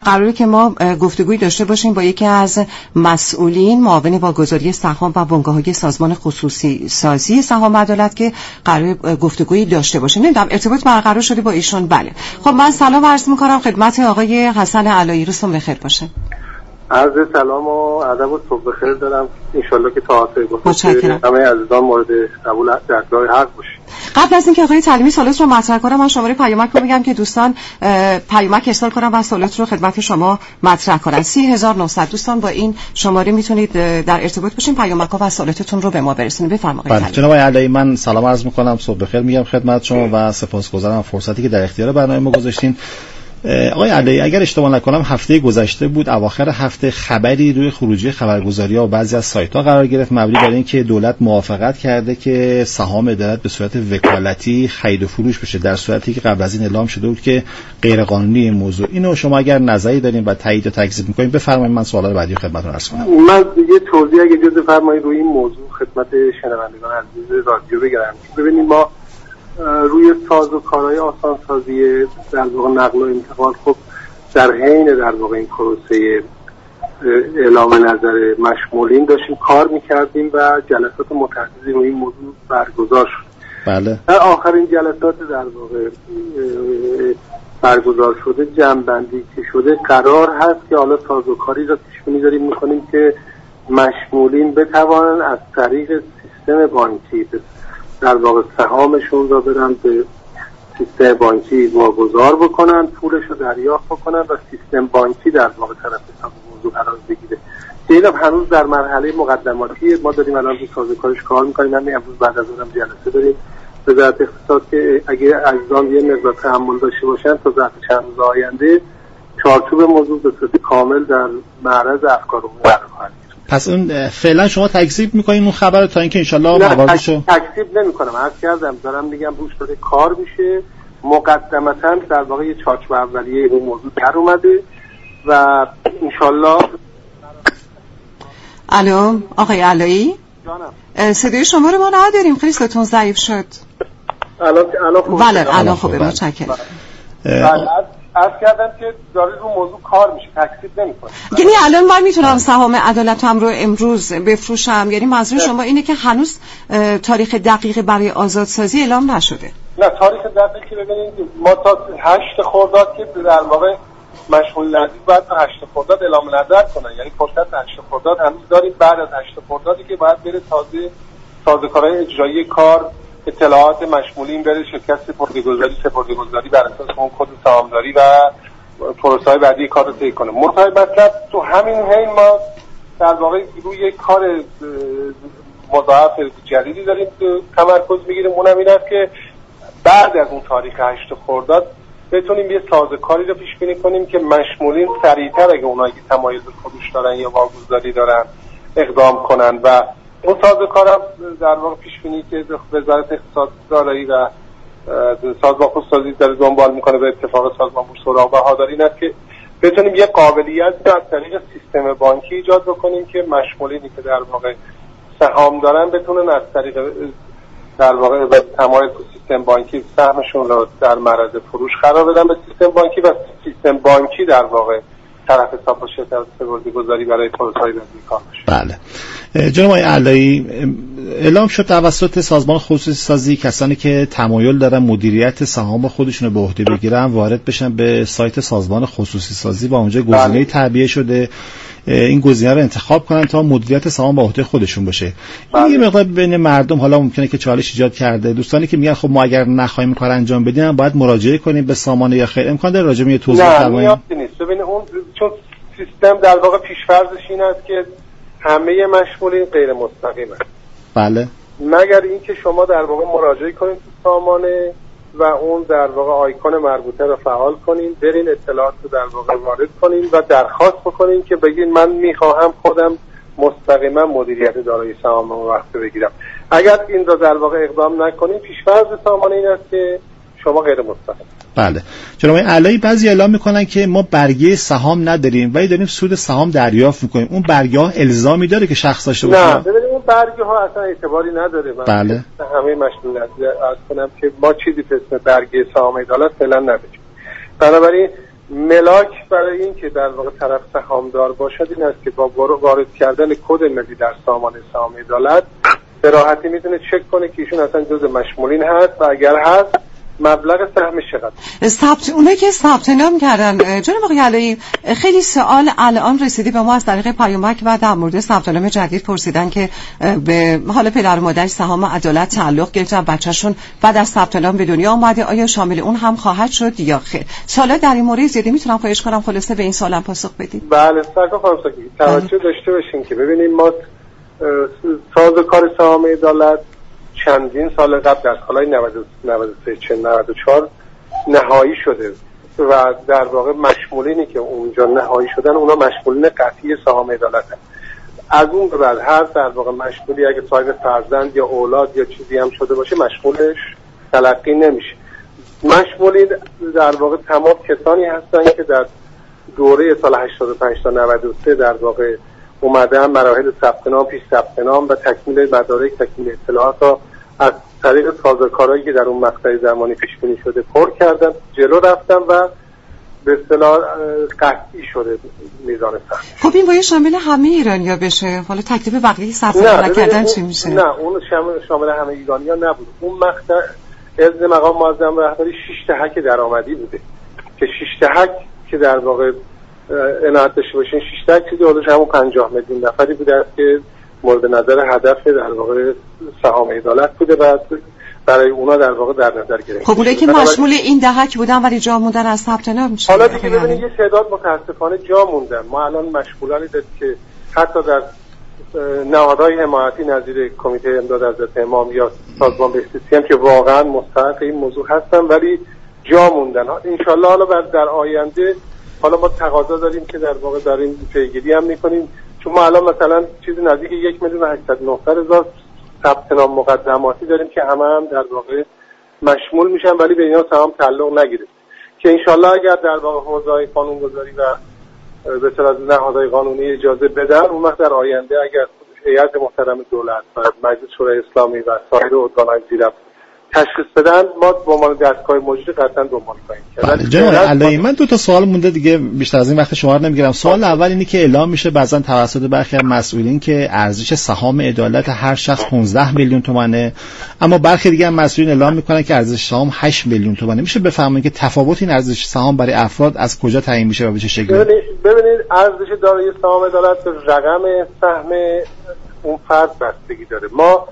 قراره که ما گفتگوی داشته باشیم با یکی از مسئولین معاون واگذاری سهام و بنگاه‌های سازمان خصوصی سازی سهام عدالت که قراره گفتگویی داشته باشیم. نمیدونم ارتباط برقرار شده با ایشون؟ بله. خب من سلام عرض می‌کنم خدمت آقای حسن علایی، روزتون بخیر باشه. عرض سلام و ادب و صبح بخیر دارم. انشالله که تا آخر گفتگو همه عزیزان مورد قبول درگاه حق باشید. قبل از اینکه آقای تعلیمی سوالات رو مطرح کنم، من شماره پیامک رو میگم که دوستان پیامک ارسال کنن و سوالات رو خدمت شما مطرح کنن. 30900 دوستان با این شماره میتونید در ارتباط باشین، پیامک‌ها و سوالاتتون رو به ما برسونید. بفرمایید آقای تعلیمی. جناب علایی، من سلام عرض می‌کنم، صبح بخیر میگم خدمت شما و سپاسگزارم فرصتی که در اختیار برنامه ما گذاشتین. آقای علایی، اگر اشتباه نکنم هفته گذشته بود، اواخر هفته خبری روی خروجی خبرگزاری‌ها و بعضی از سایت‌ها قرار گرفت مبنی بر اینکه دولت موافقت کرده که سهام عدالت به صورت وکالتی خرید و فروش بشه، در صورتی که قبل از این اعلام شده بود که غیر قانونی این موضوع. اینو شما اگر نظری دارین و تایید و تکذیب می‌کنین بفرمایید، من سوالات بعدی خدمتتون عرض کنم. من دیگه توضیح اگه اجازه بفرمایید روی این موضوع خدمت شنوندگان عزیز رادیو بگم. ببینید ما روی سازوکارهای آسانسازی در واقع نقل و انتقال خب در حین در واقع این پروسه اعلام نظر مشمولین داشتیم کار میکردیم و جلسات متعددی روی این موضوع برگزار شد. بله. در آخرین جلسات در واقع برگزار شده جمع‌بندی که شده قرار هست که حالا سازوکاری را پیش بینی داریم میکنیم که مشمولین بتوانند از طریق سیستم بانکی در واقع سهامشون را برن به سیستم بانکی واگذار بکنن، پولش رو دریافت بکنن و سیستم بانکی در واقع طرف حساب موضوع قرار بگیره. اینم هنوز در مرحله مقدماتی، ما داریم الان رو سازوکارش کار میکنیم. همین امروز بعد از اونم جلسه داریم وزارت اقتصاد که اگه عزیزان یه مقدار تحمل داشته باشن تا ظرف چند روز آینده چارچوب موضوع به صورت کامل در معرض افکار عمومی قرار خواهد گرفت. پس اون فعلا شما تکذیب میکنین اون خبر تا اینکه انشالله مواردشو؟ تکذیب نمیکنم، عرض کردم دارم میگم روش داره کار میشه. مقدمتا در واقع یه چارچوب اولیه این موضوع در اومده و انشالله. الو آقای علایی، جانم صدای شما رو ما نداریم، خیلی صداتون ضعیف شد. الان خوبه. متشکرم. عرض کردم که داره رو موضوع کار میشه، تکذیب نمیکنه. یعنی الان من میتونم سهام عدالت هم رو امروز بفروشم؟ یعنی منظور شما اینه که هنوز تاریخ دقیق برای آزادسازی اعلام نشده؟ نه، تاریخ دقیقی ببینید ما تا 8 خرداد که در واقع مشمول نزدیک باید تا 8 خرداد اعلام نظر کنن، یعنی فرصت 8 خرداد هنوز داریم. بعد از 8 خردادی که باید بره تازه سازوکارهای اجرایی کار اطلاعات مشمولین بره شرکت سپرده‌گذاری بر اساس اون کد سهامداری و پروسه‌های بعدی کار رو طی کنه. مرتبط مطلب تو همین حین ما در واقع روی کار مضاعف جدیدی داریم تمرکز میگیریم. اونم این است که بعد از اون تاریخ 8 خرداد بتونیم یه سازوکاری رو پیش بینی کنیم که مشمولین سریعتر اگه اونایی که تمایل به فروش دارن یا واگذاری دارن اقدام کنن و اون سازوکارم در واقع پیش بینی که وزارت اقتصاد دارایی و سازمان خصوصی داره دنبال میکنه به اتفاق سازمان بورس اوراق بهاداری این است که بتونیم یه قابلیت از طریق سیستم بانکی ایجاد بکنیم که مشمولینی که در واقع سهام دارن بتونن از طریق در واقع به تمایل تو سیستم بانکی سهمشون رو در معرض فروش قرار بدن به سیستم بانکی و سیستم بانکی در واقع طرف حساب باشه تا سپرده‌گذاری برای پروسه‌های بعدی کار بشه. بله. جناب آقای علایی، اعلام شد توسط سازمان خصوصی سازی کسانی که تمایل دارن مدیریت سهام خودشون رو به عهده بگیرن وارد بشن به سایت سازمان خصوصی سازی و اونجا گزینه تعبیه شده این گزینه رو انتخاب کنن تا مدیریت سهام به عهده خودشون باشه. این یه مقدار بین مردم حالا ممکنه که چالش ایجاد کرده. دوستانی که میگن خب ما اگر نخوایم کار انجام بدیم باید مراجعه کنیم به سامانه یا خیر، امکان داره راجع به یه توضیح بفرمایید؟ نه نیست. ببین اون چون سیستم در واقع پیش‌فرضش این است که همه مشمولین غیر مستقیمن. بله. مگر اینکه شما در واقع مراجعه کنید تو سامانه و اون در واقع آیکون مربوطه رو فعال کنین، برین اطلاعات رو در واقع وارد کنین و درخواست بکنین که بگین من میخواهم خودم مستقیما مدیریت دارایی سهام رو وقت بگیرم. اگر این رو در واقع اقدام نکنین پیش‌فرض سامانه این است که شما غیر مستقیم. بله. جناب علایی، بعضی اعلام میکنن که ما برگه سهام نداریم ولی داریم سود سهام دریافت میکنیم. اون برگه ها الزامی داره که شخص داشته باشه؟ نه، ببینید اون برگه ها اصلا اعتباری نداره. بله. همه مشمولیت عرض کنم که ما چیزی به اسم برگه سهام عدالت فعلا نداریم. بنابراین ملاک برای این که در واقع طرف سهامدار باشد این است که با وارد کردن کد ملی در سامانه سهام عدالت به راحتی میتونه چک کنه که ایشون اصلا جزء مشمولین هست و اگر هست مبلغ سهمش چقدر. اونایی که ثبت نام کردن جناب آقای علایی، خیلی سوال الان رسیدی به ما از طریق پیامک و در مورد ثبت نام جدید پرسیدن که به حال پدر و مادر سهام عدالت تعلق گرفتن، بچه‌شون بعد از ثبت نام به دنیا آمده، آیا شامل اون هم خواهد شد یا خیر؟ سوالا در این مورد زیادی میتونم خواهش کنم خلاصه به این سوالم پاسخ بدید؟ بله سرکار خانم ساکی توجه داشته باشین که ببینید ما سازوکار سهام عدالت چندین سال قبل در سالهای 93-94 نهایی شده و در واقع مشمولینی که اونجا نهایی شدن اونا مشمولین قطعی سهام عدالت هست. از اون به بعد هر در واقع مشمولی اگه صاحب فرزند یا اولاد یا چیزی هم شده باشه مشمولش تلقی نمیشه. مشمولین در واقع تمام کسانی هستن که در دوره سال 85 تا 93 در واقع اومدن مراحل ثبت نام، پیش ثبت نام و تکمیل مدارک، تکمیل اطلاعات را از طریق سازوکارهایی که در اون مقطع زمانی پیش بینی شده پر کردن، جلو رفتن و به اصطلاح قطعی شده میزان سهم. خب این باید شامل همه ایرانی‌ها بشه. حالا تکلیف بقیه ثبت نام نکردن چی میشه؟ نه اون شامل همه ایرانی‌ها نبود. اون مقطع اذن مقام معظم رهبری 6 دهک درآمدی بوده که 6 دهک که در واقع عنایت داشته باشین 6 دهک چیزی حدودش همون 50 میلیون نفری بوده است که مورد نظر هدف در واقع سهام عدالت بوده و برای اونا در واقع در نظر گرفته. خب اونایی که مشمول این دهک بودن ولی جا موندن از ثبت نام میشه. حالا دیگه ببینید یه تعداد متاسفانه جا موندن. ما الان مشمولانی داریم که حتی در نهادهای حمایتی نظیر کمیته امداد حضرت امام یا سازمان بهزیستی هم که واقعا مستحق این موضوع هستن ولی جا موندن. ان شاءالله حالا در آینده حالا ما تقاضا داریم که در واقع داریم پیگیری هم میکنیم، چون ما الان مثلا چیزی نزدیک 1,809,000 ثبت نام مقدماتی داریم که همه هم در واقع مشمول میشن ولی به اینا سهام تعلق نگیره که انشالله اگر در واقع حوزه‌های قانونگذاری و به اصطلاح نهادهای قانونی اجازه بدن اون وقت در آینده اگر هیئت محترم دولت و مجلس شورای اسلامی و سایر ارگان‌های زیر تشخیص بدن ما با عنوان دستگاه مجری قطعا دنبال خواهیم کرد. بله جناب علایی، من دو تا سوال مونده دیگه بیشتر از این وقت شما رو نمیگیرم. سوال اول اینه که اعلام میشه بعضن توسط برخی از مسئولین که ارزش سهام عدالت هر شخص 15 میلیون تومانه، اما برخی دیگه هم مسئولین اعلام میکنن که ارزش سهام 8 میلیون تومانه. میشه بفهمید که تفاوت این ارزش سهام برای افراد از کجا تعیین میشه و به چه شکلی؟ ببینید ارزش دارایی سهام عدالت به رقم سهم اون فرد بستگی داره. ما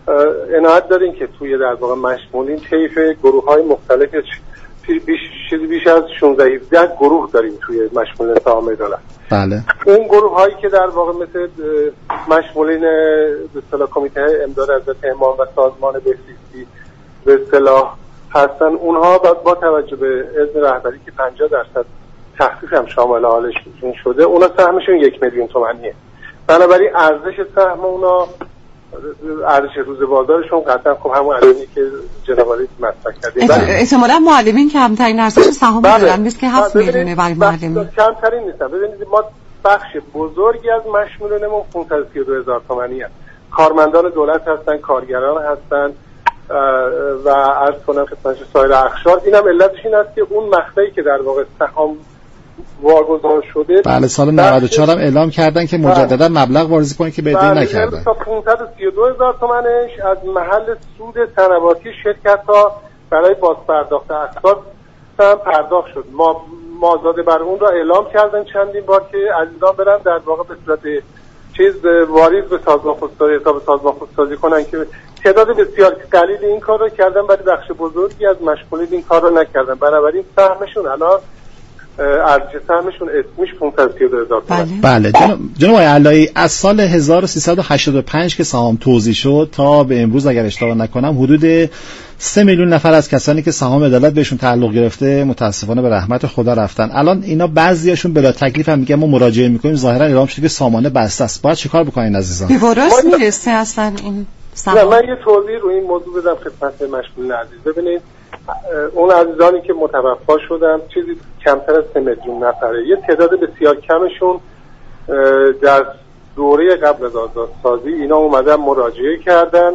عنایت داریم که توی در واقع مشمولین طیف گروه‌های مختلف بیش از 16-17 گروه داریم توی مشمولین سهام عدالت. بله. اون گروه‌هایی که در واقع مثل مشمولین به اصطلاح کمیته امداد حضرت امام و سازمان بهزیستی به اصطلاح هستن، اونها با توجه به اذن رهبری که 50% تخفیف هم شامل حالشون شده، اونا سهمشون 1 میلیون تومانیه. بنابراین ارزش سهم اونا ارزش روز بازارشون قطعا خب همون ارزشی که جناب عالی مطرح کردید. احتمالاً معلمین کمترین ارزش سهام دارن، مثل که 7 میلیونه برای معلمین. کمترین نیستن. ببینید ما بخش بزرگی از مشمولانمون 532,000 تومانی هست. کارمندان دولت هستن، کارگران هستن و عرض کنم خدمت سایر اقشار. اینم علتش این است که اون مقطعی که در واقع سهام واگذار شده بله سال 94 هم اعلام کردن که مجددا مبلغ واریزی کنن که بدهی نکردن. تا 532,000 تومانش از محل سود صنواتی شرکت‌ها برای بازپرداخت اقساط هم پرداخت شد. ما آزاده بر اون را اعلام کردن چندین بار که عزیزان برن در واقع به صورت واریز به سازمان خودسازی حساب سازمان خودسازی کنن که تعداد بسیار قلیل این کار را کردن ولی بخش بزرگی از مشمولین این کار را نکردن. بنابراین سهمشون الان ارزش سهمشون اسمیش 532,000 تومان. بله جناب آقای علایی، از سال 1385 که سهام توزیع شد تا به امروز اگر اشتباه نکنم حدود 3 میلیون نفر از کسانی که سهام عدالت بهشون تعلق گرفته متاسفانه به رحمت خدا رفتن. الان اینا بعضیاشون بلا تکلیف هم میگن ما مراجعه میکنیم، ظاهرا اعلام شده که سامانه بسته است. باید چیکار بکنین عزیزان؟ بی‌وراست میرسه اصلا این سهام. من یه توضیح رو این موضوع بدم خدمت مشمولین عزیز. ببینید اون عزیزانی که متوفا شدن چیزی کمتر از 3 میلیون نفره، یه تعداد بسیار کمشون در دوره قبل از آزادسازی اینا اومدن مراجعه کردن،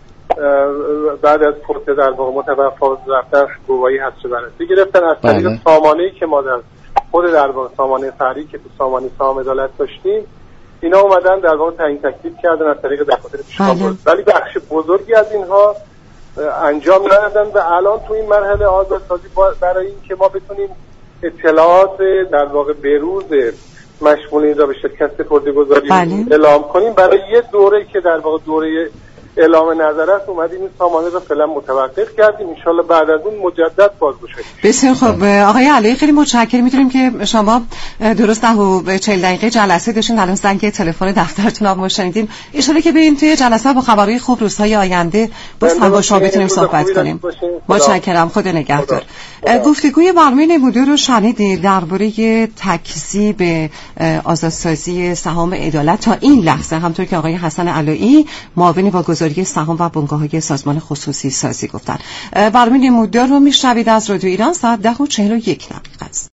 بعد از پرسه در واقع متوفا رفتن گواهی حذف بررسی گرفتن از طریق سامانه‌ای که ما در خود در واقع سامانه فرعی که تو سامانه سهام عدالت داشتیم، اینا اومدن در واقع تعیین تکلیف کردن از طریق دفاتر پیشنهاد، ولی بخش بزرگی از اینها انجام ندادن و الان تو این مرحله آزادسازی برای این که ما بتونیم اطلاعات در واقع بروز مشمولین را به شرکت سپرده‌گذاری اعلام کنیم، برای یه دوره که در واقع دوره اعلام نظر است اومدیم این سامانه رو فعلا متوقف کردیم، ان شاءالله بعد از اون مجدد بازگشایی. بسیار خوب آقای علی، خیلی متشکرم. می‌دونیم که شما درست 10:40 دقیقه جلسه داشتین، الان زنگ تلفن دفترتون رو شنیدیم. ان شاءالله که بریم توی جلسه با خبرهای خوب روزهای آینده باز هم با شما بتونیم صحبت کنیم. متشکرم، خدا نگهدار. گفتگوی برنامه نمودار رو شنیدید درباره تکذیب آزادسازی سهام عدالت تا این لحظه، همونطور که آقای حسن علایی معاون واگذاری سهام و بنگاه‌های سازمان خصوصی سازی گفتن. برنامه نمودار رو میشنوید از رادیو ایران، ساعت 10:41 است.